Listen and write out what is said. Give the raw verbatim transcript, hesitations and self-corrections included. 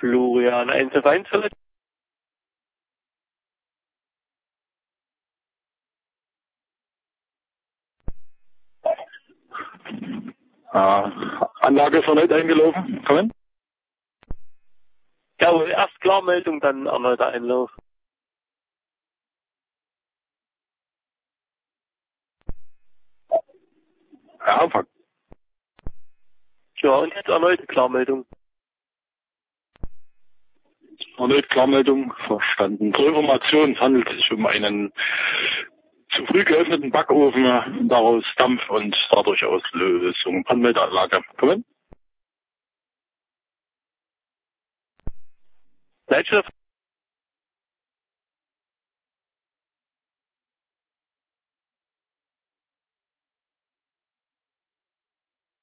Florian, eins auf eins vielleicht? Ah, Anlage ist erneut eingelaufen. Kommen? Ja, erst Klarmeldung, dann erneuter Einlauf. Ja, Anfang. Ja, und jetzt erneute Klarmeldung. Erneut Klarmeldung verstanden. Zur Information, es handelt sich um einen zu früh geöffneten Backofen, daraus Dampf und dadurch Auslösung. Brandmeldeanlage. Kommen? Leitschrift.